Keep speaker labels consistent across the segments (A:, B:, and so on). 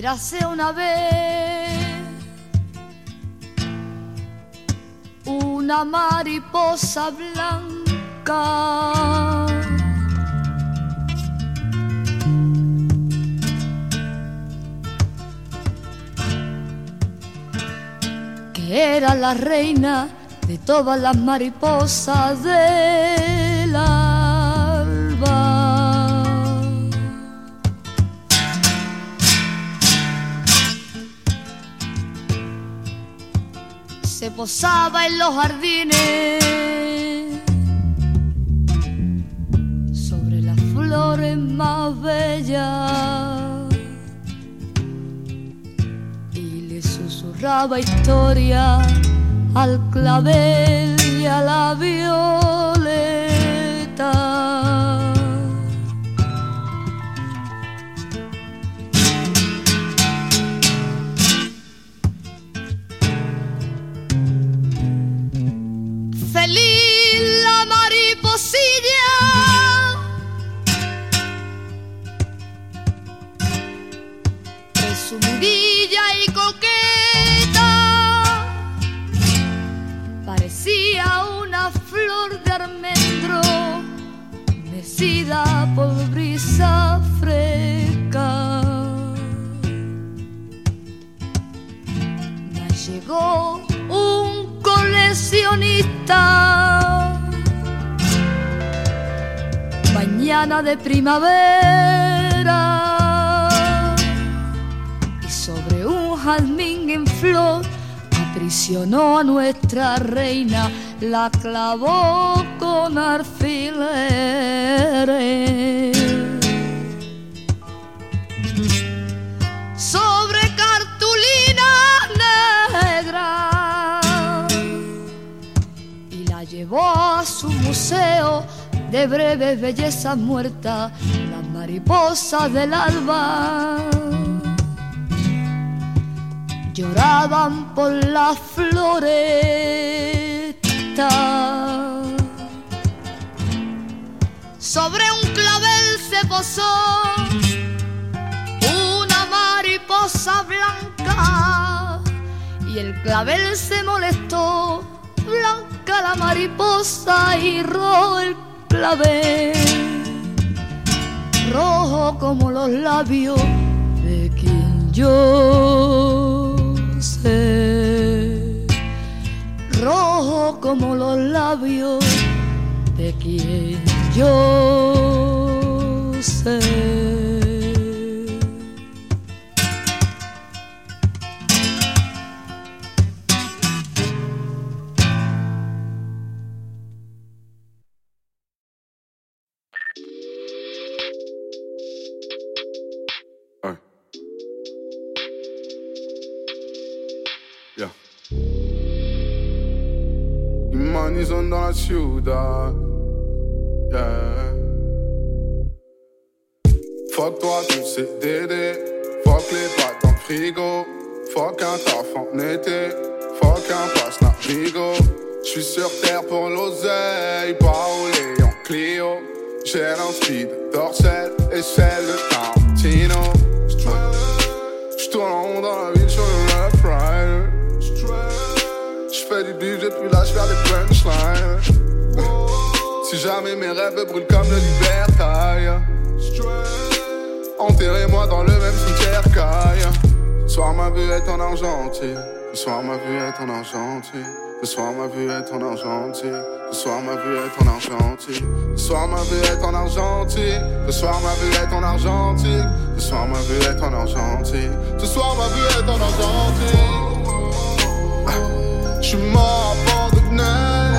A: Érase una vez una mariposa blanca que era la reina de todas las mariposas del alba. Se posaba en los jardines sobre las flores más bellas y le susurraba historia al clavel y a la violeta. Feliz la mariposilla, presumidilla y coqueta, parecía una flor de almendro mecida por brisa fresca. Mas llegó un coleccionista mañana de primavera y sobre un jazmín en flor aprisionó a nuestra reina, la clavó con alfileres. Sobre cartulina negra y la llevó a su museo de breves bellezas muertas, las mariposas del alba lloraban por la floresta. Sobre un clavel se posó una mariposa blanca y el clavel se molestó. Blanca la mariposa y rojo el clavel, rojo como los labios de quien yo sé, rojo como los labios de quien yo sé.
B: Money son dans la ciudad, yeah. Fuck toi ton CDD, fuck les pâtes en frigo, fuck un taf en été, fuck un passe Navigo. J'suis sur terre pour l'oseille, pas roulé en Clio. J'ai l'inspi de Dorsel et celle de Tarantino. J'tourne en rond dans la ville sur le Rough Rider. J'fais du budget puis là j'fais des punchlines. Si jamais mes rêves brûlent comme le libertail, enterrez-moi dans le même cimetière qu'aille. Ce soir ma vue est en argentique, ce soir ma vue est en argentique, ce soir ma vue est en argentique, ce soir ma vue est en argentique, ce soir ma vue est en argentique, ce soir ma vue est en argentique, ce soir ma vue est en argentique, ce soir ma vue est en argentique. J'suis mort abandonné,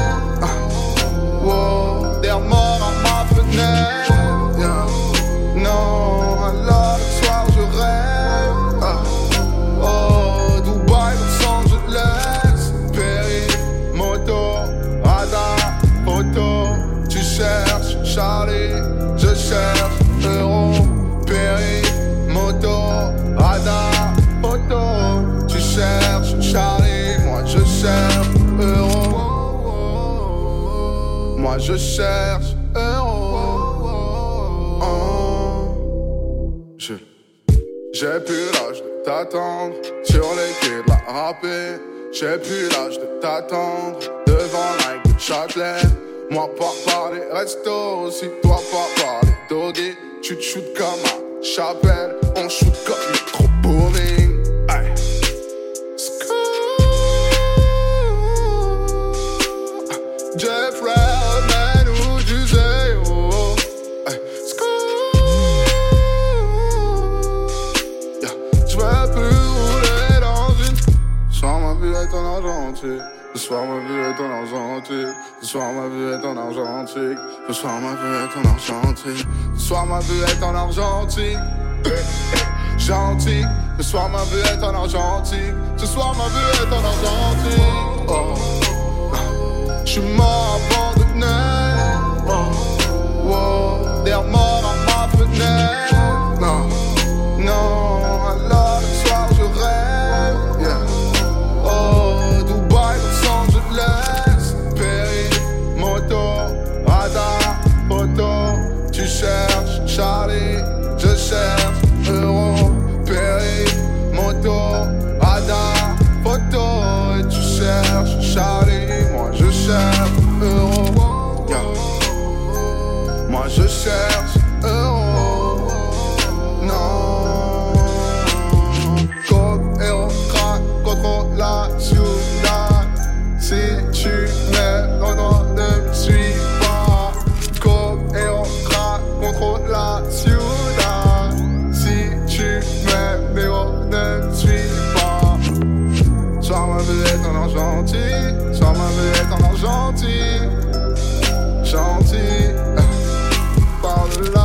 B: wow, d'air mort à ma fenêtre, yeah. Non, alors le soir je rêve, oh, Dubaï, Los Angeles, Péri, moto, radar, photo. Tu cherches Charlie, je cherche euro, Péri, moto, radar, photo. Tu cherches Charlie, moi je cherche euro, moi je cherche euro. J'ai plus l'âge de t'attendre sur les quais de la râpée. J'ai plus l'âge de t'attendre devant Nike de Châtelet. Moi pas par les restos, si toi pas par les doggy. Tu te shootes comme à Chapelle, on shoot comme micro booming. Hey. Jeffrey, man, où tu sais, oh, oh. Hey. Yeah. J'veux plus rouler dans une. Ce soir ma vie est en argentique. Ce soir ma vie est en argentique. Ce soir ma vie est en argentique. Ce soir ma vie est en argentique. Ce soir ma vie est en argentique. Gentil. Ce soir ma vie est en argentique. Ce soir ma vie est en argentique. Oh. J'suis mort abandonné. Oh. Wow. Des morts à ma fenêtre. Non, non. Alors le soir je rêve. Yeah. Oh, Dubaï, Los Angeles. Péri, moto, radar, photo. Tu cherches Charlie, je cherche euro. Péri, moto, radar, photo. Et tu cherches Charlie, moi je cherche euro. Yeah. Moi je cherche euro. Non. Coke, héros, crack, contrôle la ciudad. Si tu mets non, non, ne me suis pas. Coke, héros, crack, contrôle la ciudad. Si tu mets non, ne me suis pas. Soir ma vie est en argentique. Soir ma vie est en argentique. Gentil, par là.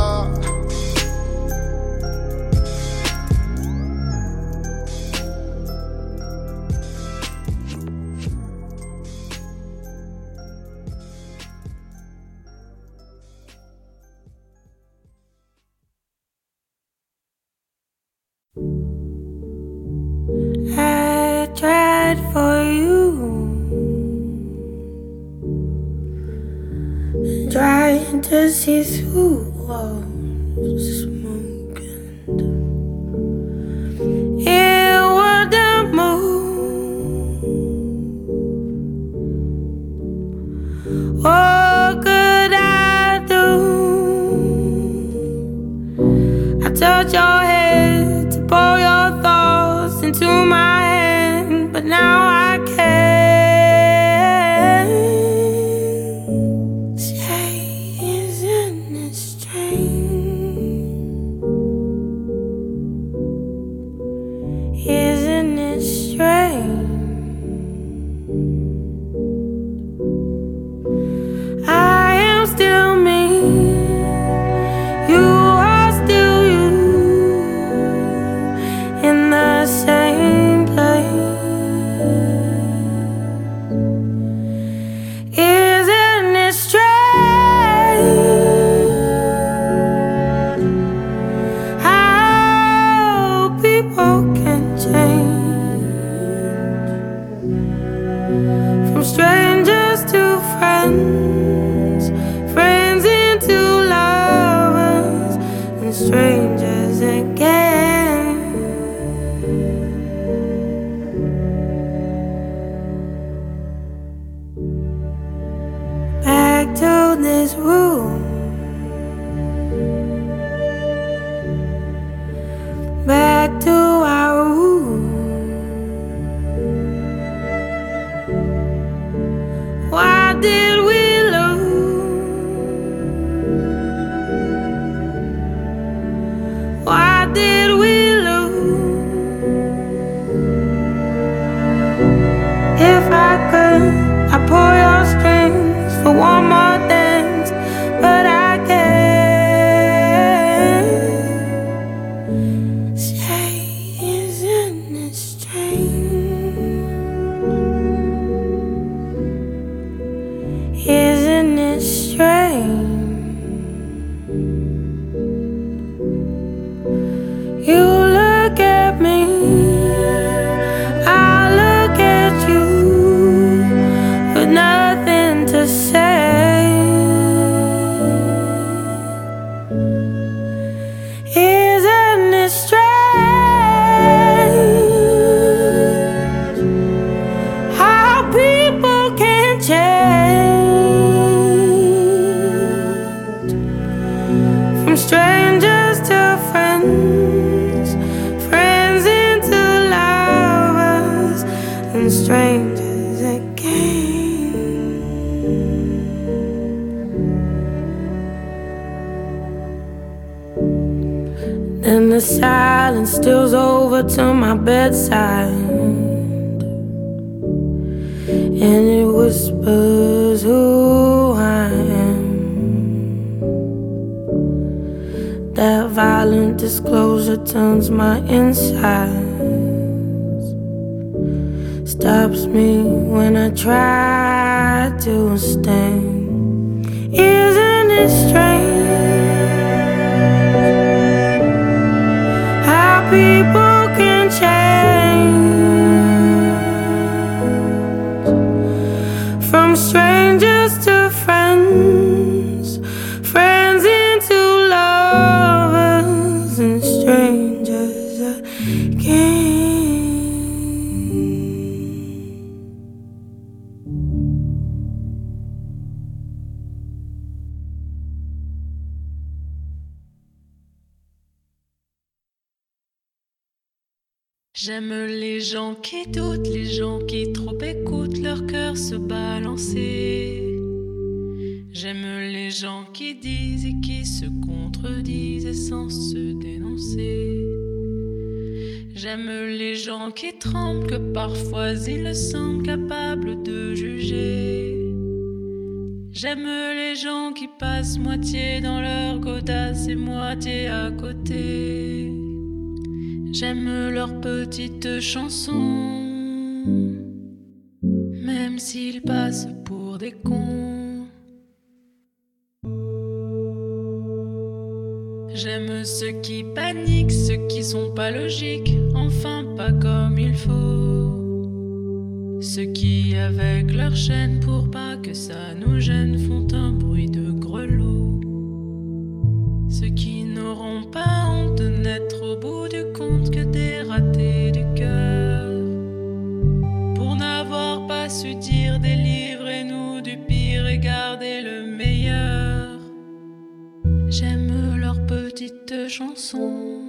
C: I tried for you, trying to see through all the smoke, and it wouldn't move. What could I do? I touched your head to pour your thoughts into my hand, but now I can't say, isn't it strange? Isn't it strange? I am still me, you are still you, in the same place. Isn't it strange how people can change from strangers to friends, friends into lovers, and strangers again. Back to this room, back to our room. Why did we lose? 'Cause strangers to friends, friends into lovers, and strangers again. Then the silence steals over to my bedside, and it whispers who I am. That violent disclosure turns my insides, stops me when I try to stand. Isn't it strange how people can change from strangers to friends, friends into lovers, and strangers again.
D: J'aime les gens qui doutent, les gens qui trop écoutent leur cœur se balancer. J'aime les gens qui disent et qui se contredisent et sans se dénoncer. J'aime les gens qui tremblent, que parfois ils semblent capables de juger. J'aime les gens qui passent moitié dans leur godasse et moitié à côté. J'aime leurs petites chansons, même s'ils passent pour des cons. J'aime ceux qui paniquent, ceux qui sont pas logiques, enfin pas comme il faut. Ceux qui, avec leur chaîne pour pas que ça nous gêne, font un bruit de grelot. Ceux qui n'auront pas honte de n'être au bout du compte que des ratés du cœur, pour n'avoir pas su dire délivrez-nous du pire et garder le meilleur. J'aime leurs petites chansons,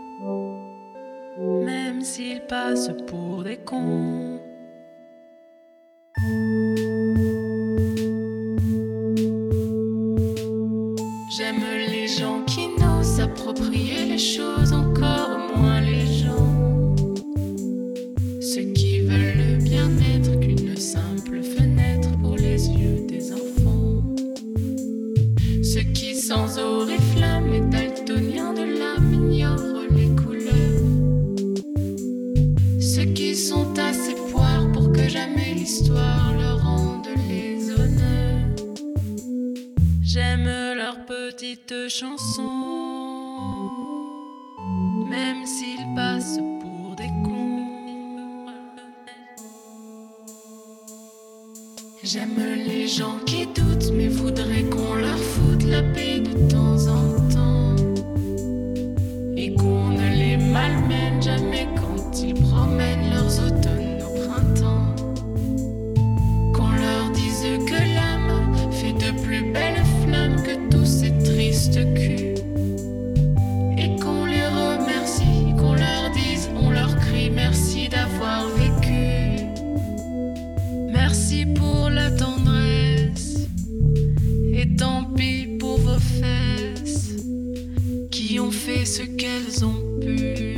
D: même s'ils passent pour des cons. J'aime les gens qui n'osent s'approprier les choses, encore moins les gens. Ceux qui veulent le bien-être qu'une simple fenêtre pour les yeux des enfants. Ceux qui sans oriflamme et daltoniens de l'âme ignorent les couleurs. Ceux qui sont assez poires pour que jamais l'histoire leur rende les honneurs. J'aime leurs petites chansons, même s'ils passent pour des cons. J'aime les gens qui doutent mais voudraient qu'on leur foute la paix de temps en temps, et qu'on ne les malmène jamais quand ils promènent leurs automnes au printemps. Qu'on leur dise que l'âme fait de plus belles flammes que tous ces tristes culs, et qu'on les remercie, qu'on leur dise, on leur crie merci d'avoir vécu. Merci pour la tendresse, et tant pis pour vos fesses qui ont fait ce qu'elles ont pu.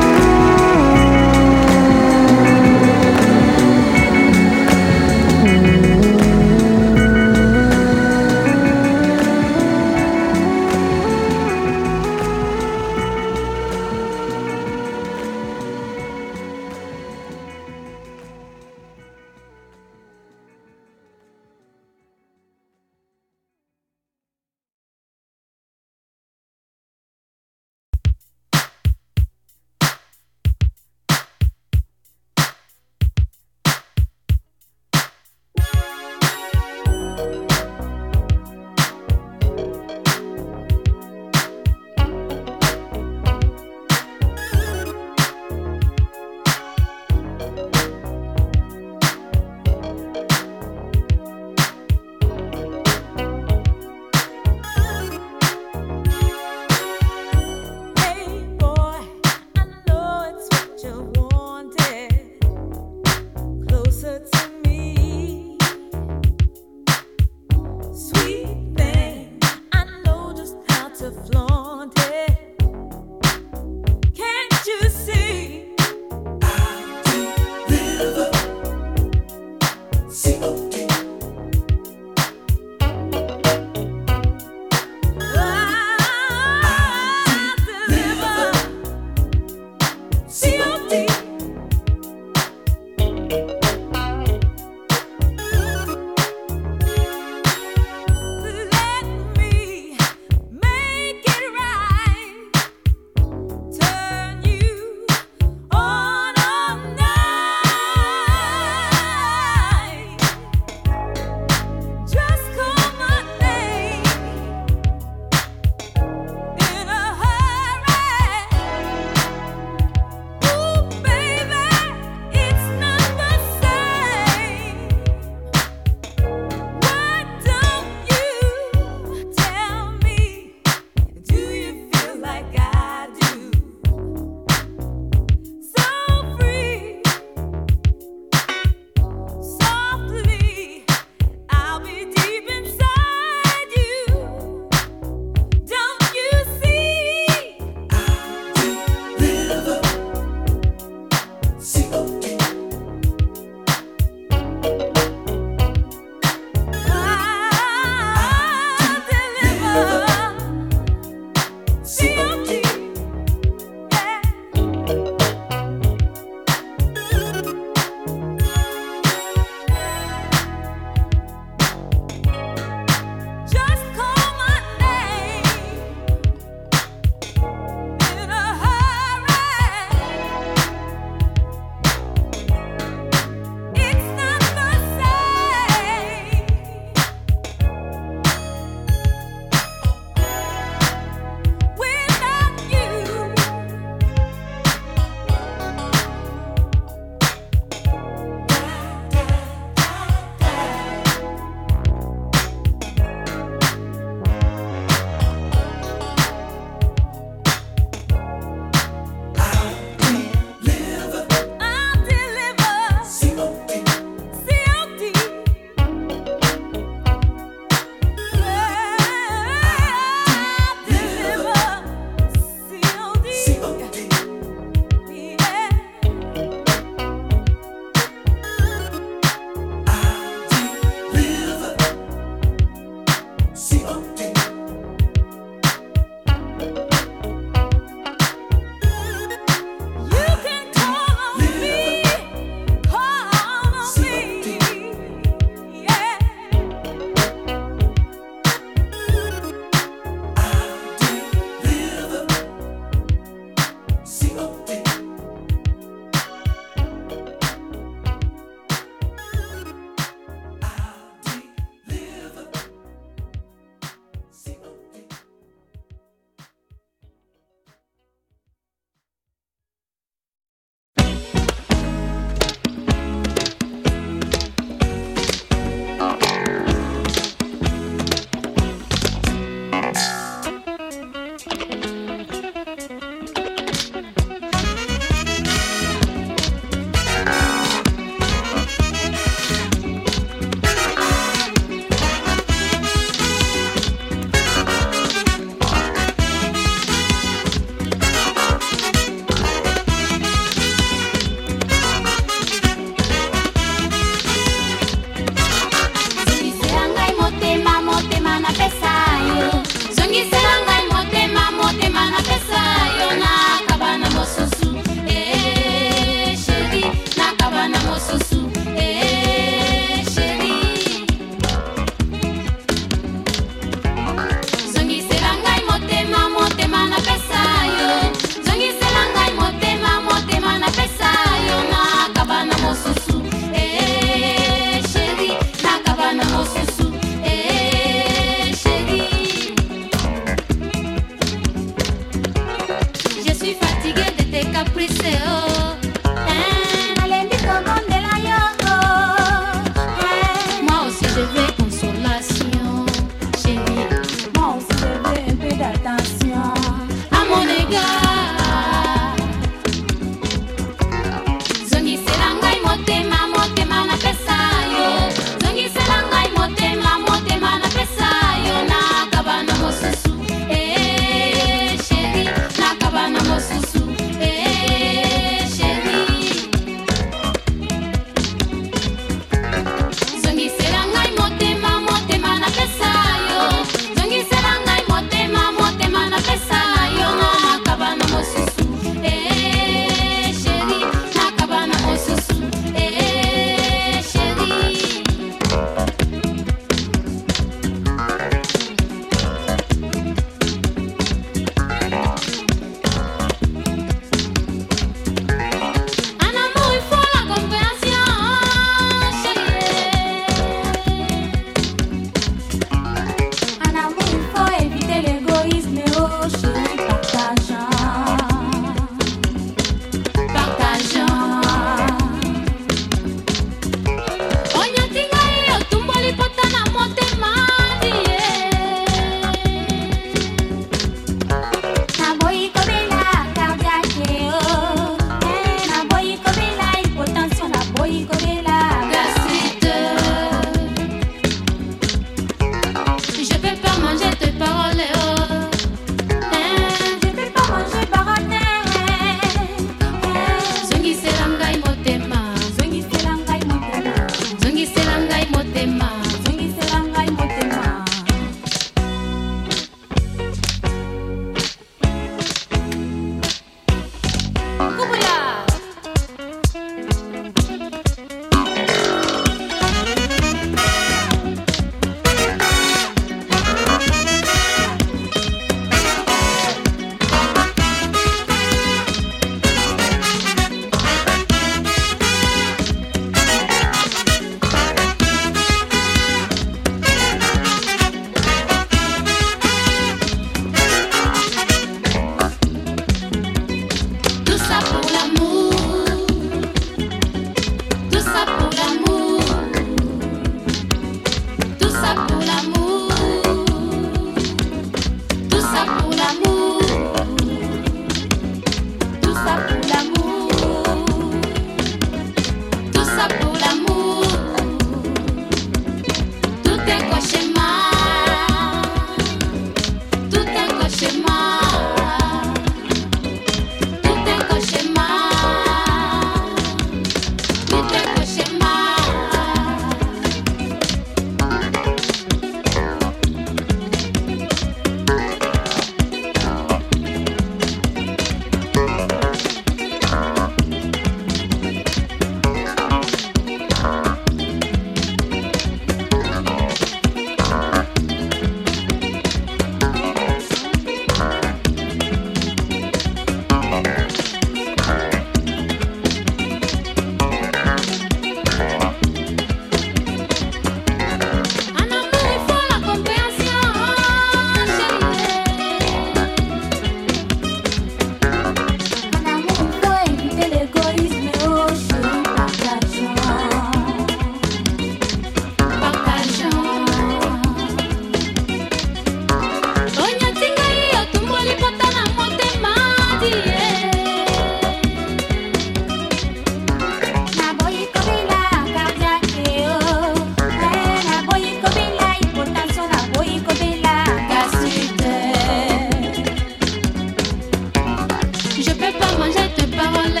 D: Je peux pas manger tes paroles.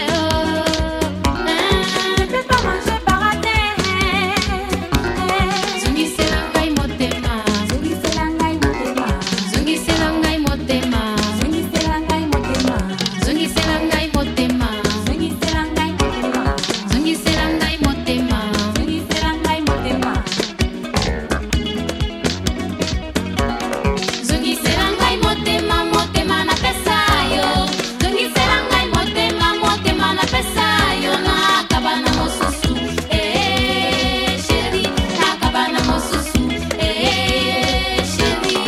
D: Je peux pas manger baraté. Zongi selangai motema. Zongi selangai motema. Zongi selangai motema. Zongi selangai motema. Zongi selangai motema. Zongi selangai motema. Zongi selangai motema. Zongi selangai motema. Zongi selangai motema, motema na pesa yo. Zongi selangai motema, motema na pesa yo. Na kabana mosusu, chéri. Na kabana mosusu, chéri.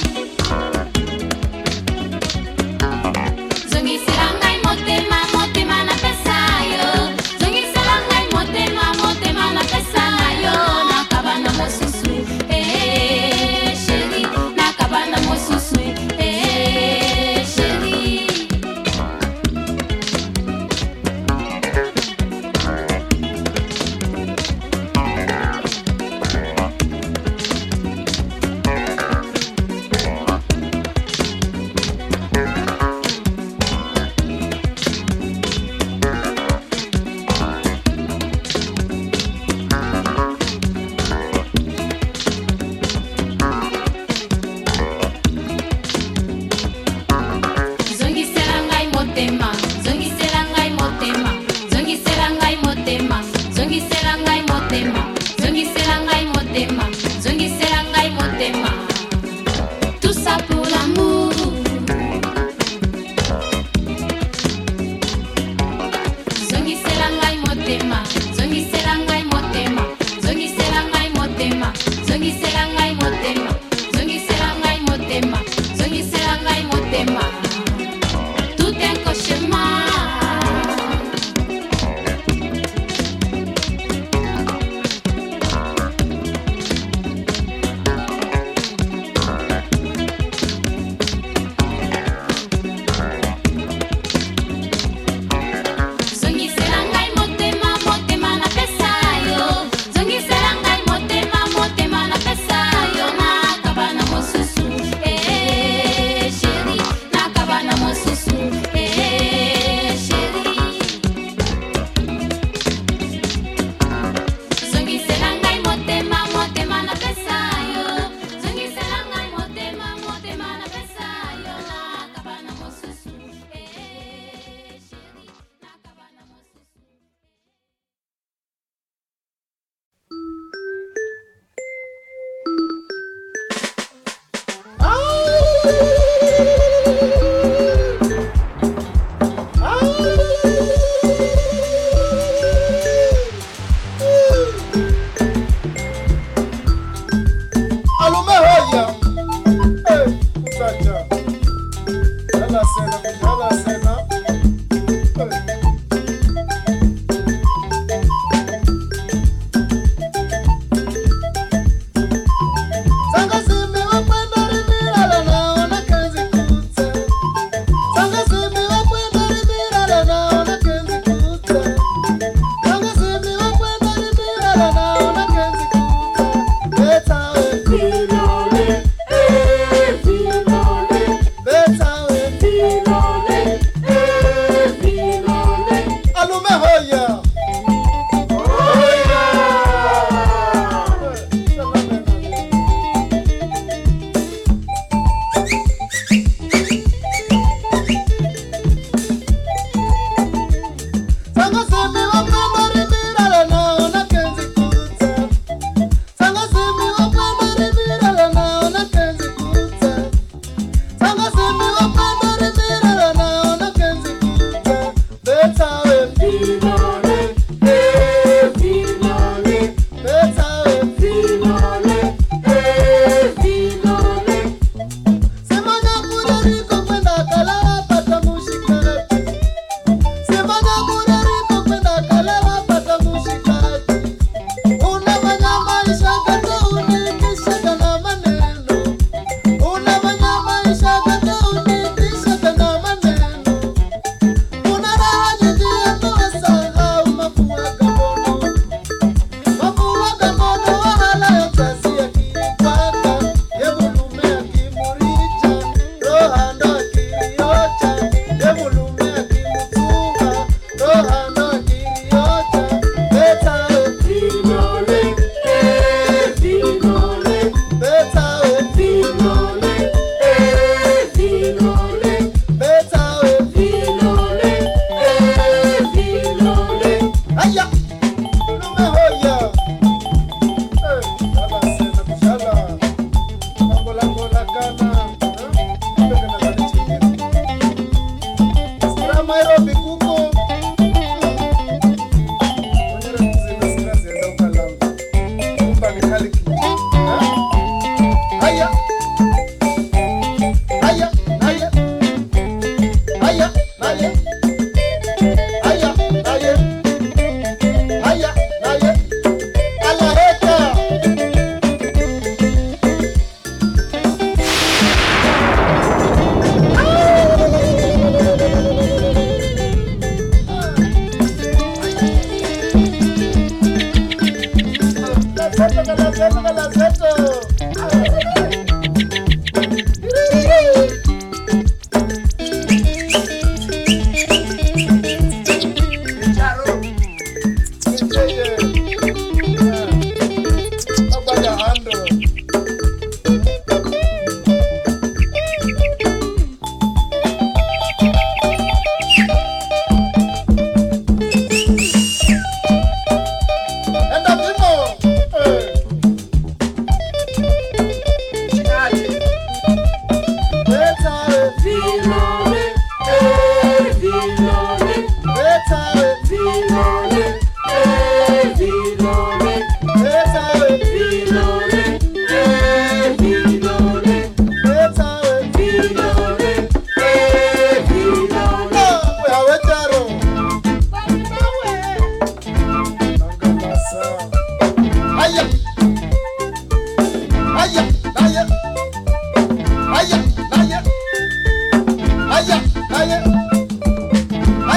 D: Zongi selangai motema, motema na pesa yo. Zongi selangai motema, motema na pesa yo. Na kabana mosusu, chéri. Na kabana mosusu, chéri. Zongi selangai motema, zongi selangai motema, zongi selangai motema, zongi selangai motema, zongi selangai motema, zongi selangai motema. Tout ça pour l'amour. Zongi selangai motema, zongi selangai motema, zongi selangai motema, zongi selangai motema, zongi selangai motema, zongi selangai motema. Tout un cauchemar.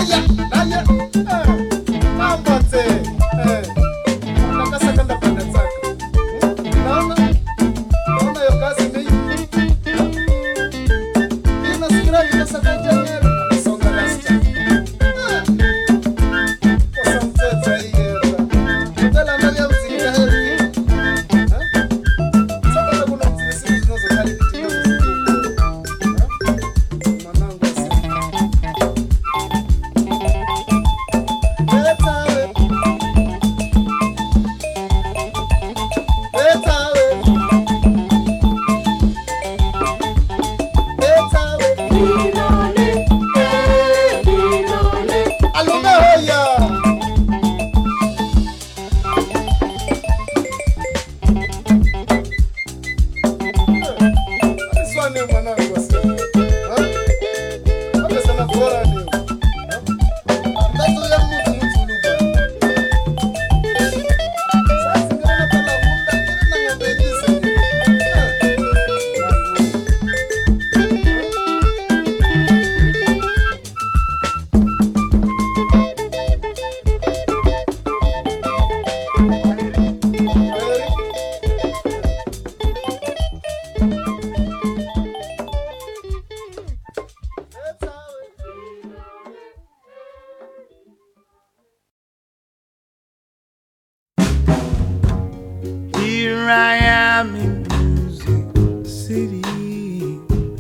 E: Here I am in Music City.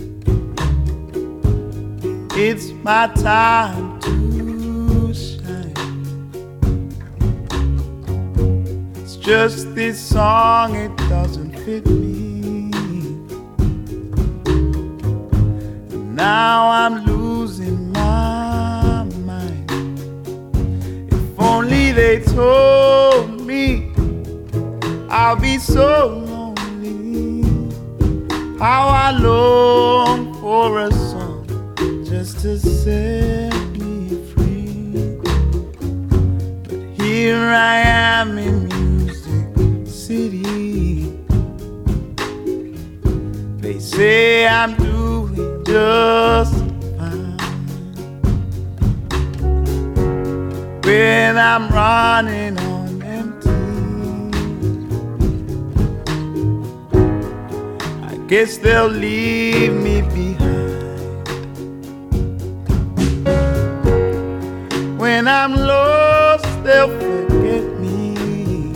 E: It's my time to shine. It's just this song, it doesn't fit me. And now I'm losing my mind. If only they told me I'll be so lonely. How I long for a song just to set me free. But here I am in Music City. They say I'm doing just fine when I'm running on empty. Guess they'll leave me behind. When I'm lost, they'll forget me.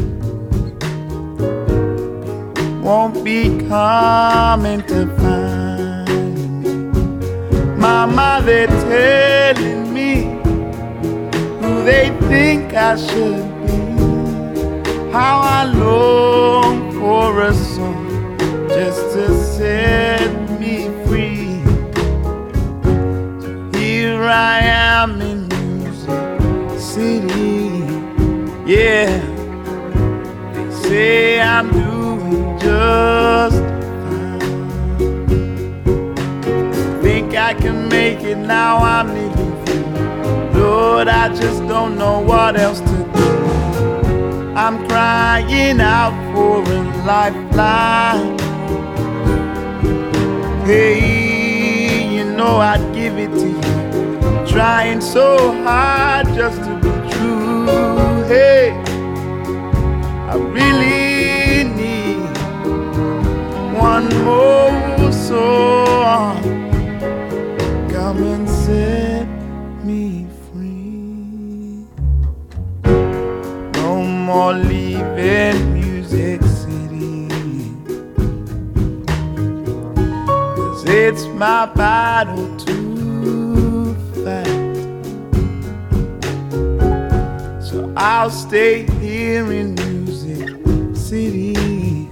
E: Won't be coming to find me. Mama, they're telling me who they think I should be. How I long for a song just to set me free. Here I am in Music City. Yeah, they say I'm doing just fine. Think I can make it now, I'm nearly through. Lord, I just don't know what else to do. I'm crying out for a lifeline. Hey, you know I'd give it to you. I'm trying so hard just to be true. Hey, I really need one more song. Come and set me free. No more leaving Music City. It's my battle to fight. So I'll stay here in Music City.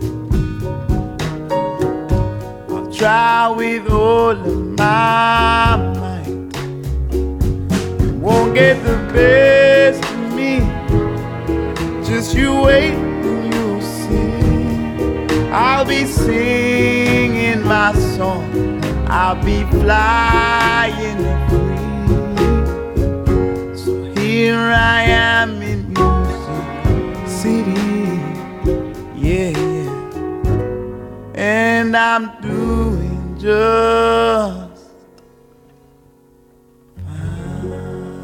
E: I'll try with all of my might. You won't get the best of me. Just you wait and you'll see. I'll be singing my song. I'll be flying free. So here I am in Music City. Yeah, and I'm doing just fine.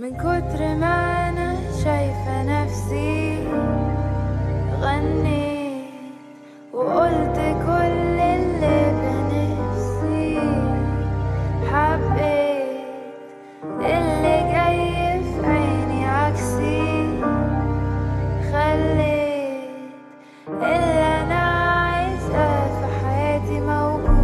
C: من كتر ما أنا شايفة نفسي غنيت وقلت كل اللي بنفسي، حبيت اللي جاي في عيني عكسي، خليت اللي أنا عايزاه في حياتي موجود.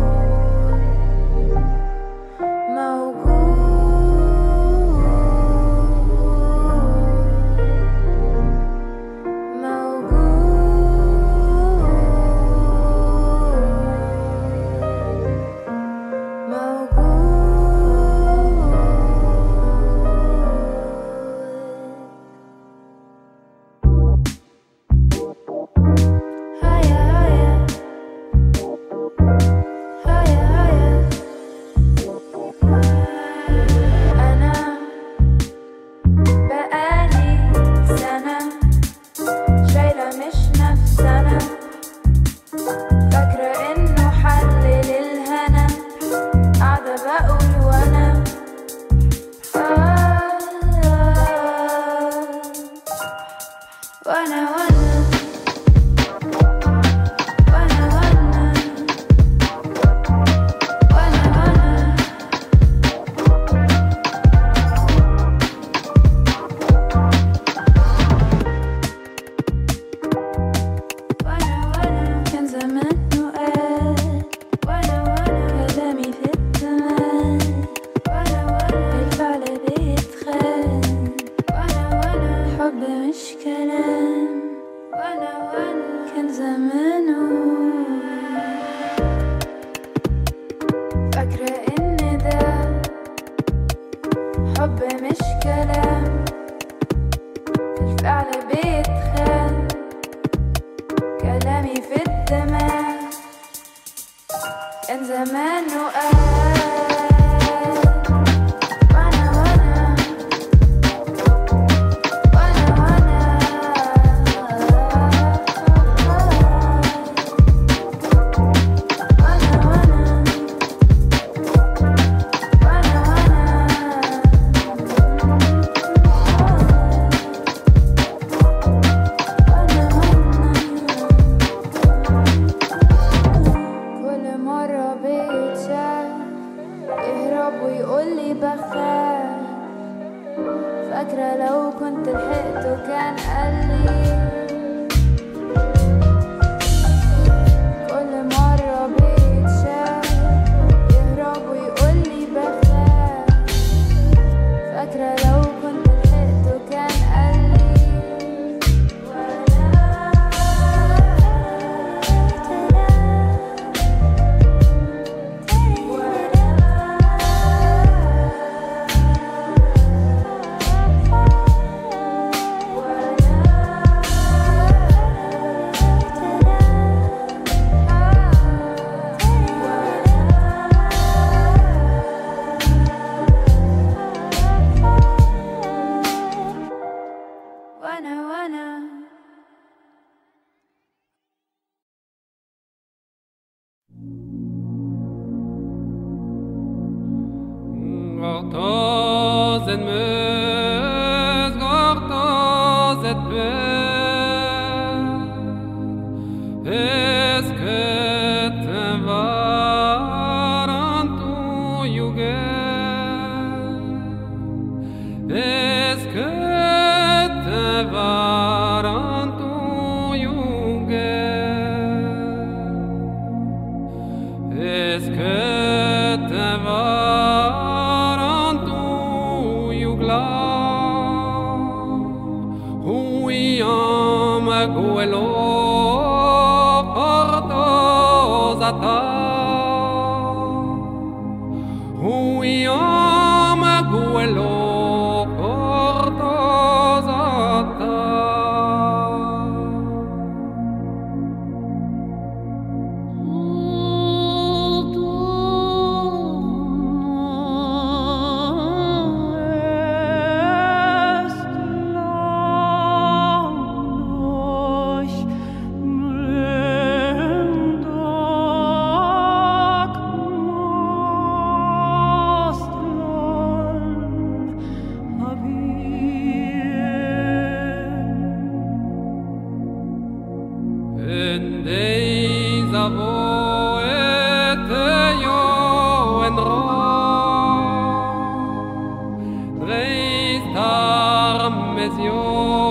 F: Drehst Arm, Mession.